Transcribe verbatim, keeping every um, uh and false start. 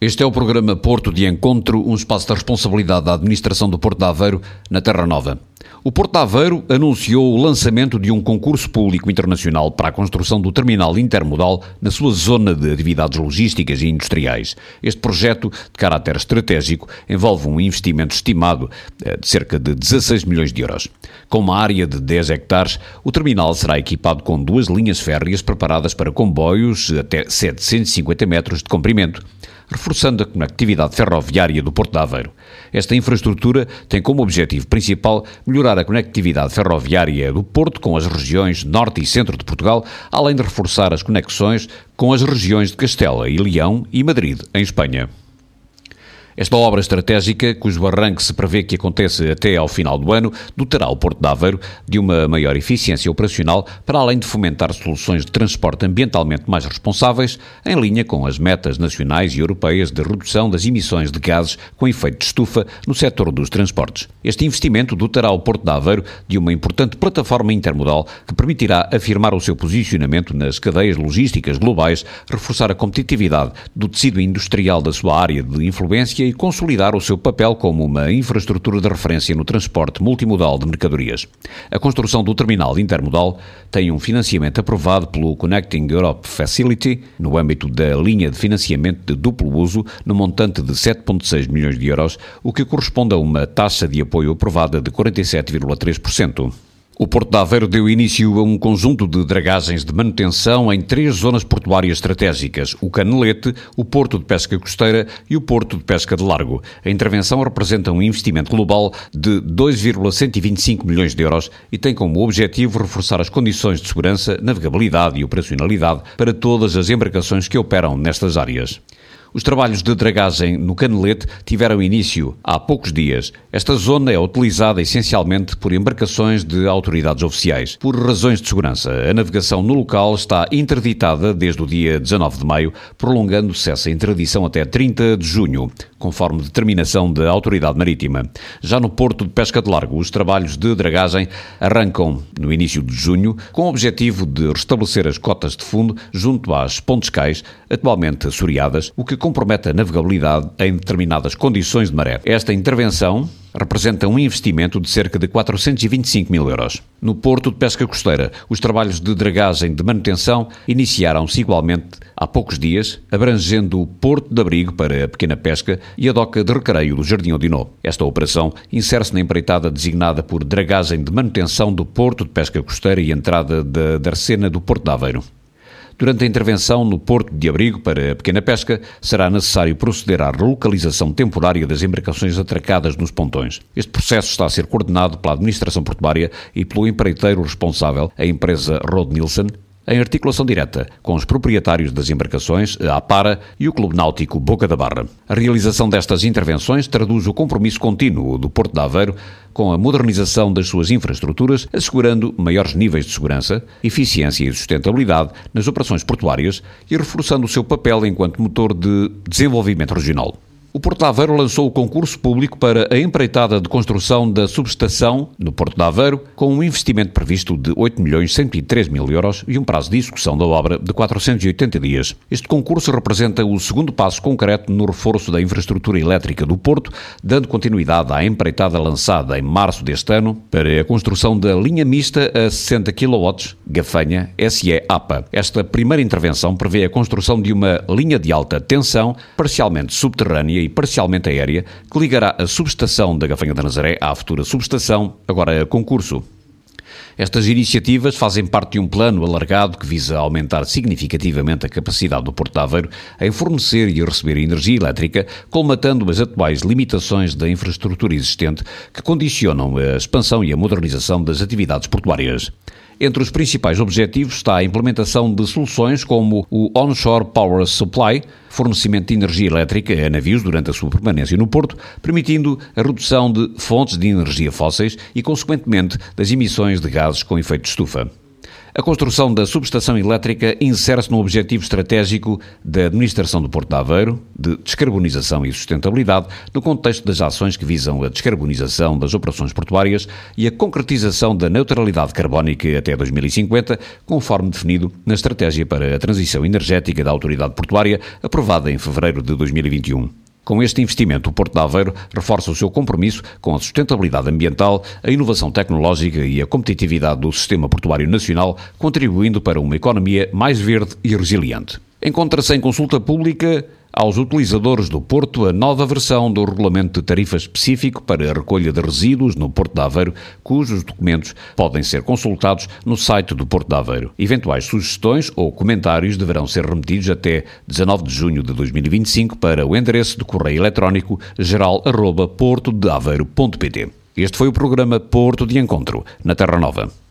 Este é o programa Porto de Encontro, um espaço de responsabilidade da administração do Porto de Aveiro, na Terra Nova. O Porto de Aveiro anunciou o lançamento de um concurso público internacional para a construção do terminal intermodal na sua zona de atividades logísticas e industriais. Este projeto, de caráter estratégico, envolve um investimento estimado de cerca de dezasseis milhões de euros. Com uma área de dez hectares, o terminal será equipado com duas linhas férreas preparadas para comboios até setecentos e cinquenta metros de comprimento, reforçando a conectividade ferroviária do Porto de Aveiro. Esta infraestrutura tem como objetivo principal melhorar a conectividade ferroviária do Porto com as regiões norte e centro de Portugal, além de reforçar as conexões com as regiões de Castela e Leão e Madrid, em Espanha. Esta obra estratégica, cujo arranque se prevê que aconteça até ao final do ano, dotará o Porto de Aveiro de uma maior eficiência operacional, para além de fomentar soluções de transporte ambientalmente mais responsáveis, em linha com as metas nacionais e europeias de redução das emissões de gases com efeito de estufa no setor dos transportes. Este investimento dotará o Porto de Aveiro de uma importante plataforma intermodal que permitirá afirmar o seu posicionamento nas cadeias logísticas globais, reforçar a competitividade do tecido industrial da sua área de influência e consolidar o seu papel como uma infraestrutura de referência no transporte multimodal de mercadorias. A construção do terminal intermodal tem um financiamento aprovado pelo Connecting Europe Facility, no âmbito da linha de financiamento de duplo uso, no montante de sete vírgula seis milhões de euros, o que corresponde a uma taxa de apoio aprovada de quarenta e sete vírgula três por cento. O Porto de Aveiro deu início a um conjunto de dragagens de manutenção em três zonas portuárias estratégicas: o Canelete, o Porto de Pesca Costeira e o Porto de Pesca de Largo. A intervenção representa um investimento global de dois vírgula cento e vinte e cinco milhões de euros e tem como objetivo reforçar as condições de segurança, navegabilidade e operacionalidade para todas as embarcações que operam nestas áreas. Os trabalhos de dragagem no Canelete tiveram início há poucos dias. Esta zona é utilizada essencialmente por embarcações de autoridades oficiais. Por razões de segurança, a navegação no local está interditada desde o dia dezanove de maio, prolongando-se essa interdição até trinta de junho, conforme determinação da Autoridade Marítima. Já no Porto de Pesca de Largo, os trabalhos de dragagem arrancam no início de junho, com o objetivo de restabelecer as cotas de fundo junto às pontes cais, atualmente assoreadas, o que compromete a navegabilidade em determinadas condições de maré. Esta intervenção representa um investimento de cerca de quatrocentos e vinte e cinco mil euros. No Porto de Pesca Costeira, os trabalhos de dragagem de manutenção iniciaram-se igualmente há poucos dias, abrangendo o Porto de Abrigo para a pequena pesca e a doca de recreio do Jardim Odinó. Esta operação insere-se na empreitada designada por dragagem de manutenção do Porto de Pesca Costeira e entrada da Darcena do Porto de Aveiro. Durante a intervenção no Porto de Abrigo para a pequena pesca, será necessário proceder à relocalização temporária das embarcações atracadas nos pontões. Este processo está a ser coordenado pela administração portuária e pelo empreiteiro responsável, a empresa Road Nielsen, em articulação direta com os proprietários das embarcações, a APARA e o Clube Náutico Boca da Barra. A realização destas intervenções traduz o compromisso contínuo do Porto de Aveiro com a modernização das suas infraestruturas, assegurando maiores níveis de segurança, eficiência e sustentabilidade nas operações portuárias e reforçando o seu papel enquanto motor de desenvolvimento regional. O Porto de Aveiro lançou o concurso público para a empreitada de construção da subestação no Porto de Aveiro, com um investimento previsto de oito milhões cento e três mil euros e um prazo de execução da obra de quatrocentos e oitenta dias. Este concurso representa o segundo passo concreto no reforço da infraestrutura elétrica do Porto, dando continuidade à empreitada lançada em março deste ano para a construção da linha mista a sessenta quilowatts Gafanha S E A P A. Esta primeira intervenção prevê a construção de uma linha de alta tensão, parcialmente subterrânea e parcialmente aérea, que ligará a subestação da Gafanha da Nazaré à futura subestação, agora a concurso. Estas iniciativas fazem parte de um plano alargado que visa aumentar significativamente a capacidade do Porto de Aveiro em fornecer e receber energia elétrica, colmatando as atuais limitações da infraestrutura existente que condicionam a expansão e a modernização das atividades portuárias. Entre os principais objetivos está a implementação de soluções como o Onshore Power Supply, fornecimento de energia elétrica a navios durante a sua permanência no Porto, permitindo a redução de fontes de energia fósseis e, consequentemente, das emissões de gases com efeito de estufa. A construção da subestação elétrica insere-se no objetivo estratégico da Administração do Porto de Aveiro de descarbonização e sustentabilidade no contexto das ações que visam a descarbonização das operações portuárias e a concretização da neutralidade carbónica até dois mil e cinquenta, conforme definido na Estratégia para a Transição Energética da Autoridade Portuária, aprovada em fevereiro de dois mil e vinte e um. Com este investimento, o Porto de Aveiro reforça o seu compromisso com a sustentabilidade ambiental, a inovação tecnológica e a competitividade do sistema portuário nacional, contribuindo para uma economia mais verde e resiliente. Encontra-se em consulta pública aos utilizadores do Porto a nova versão do Regulamento de Tarifa Específico para a Recolha de Resíduos no Porto de Aveiro, cujos documentos podem ser consultados no site do Porto de Aveiro. Eventuais sugestões ou comentários deverão ser remetidos até dezanove de junho de dois mil e vinte e cinco para o endereço de correio eletrónico geral arroba porto de aveiro ponto pt. Este foi o programa Porto de Encontro, na Terra Nova.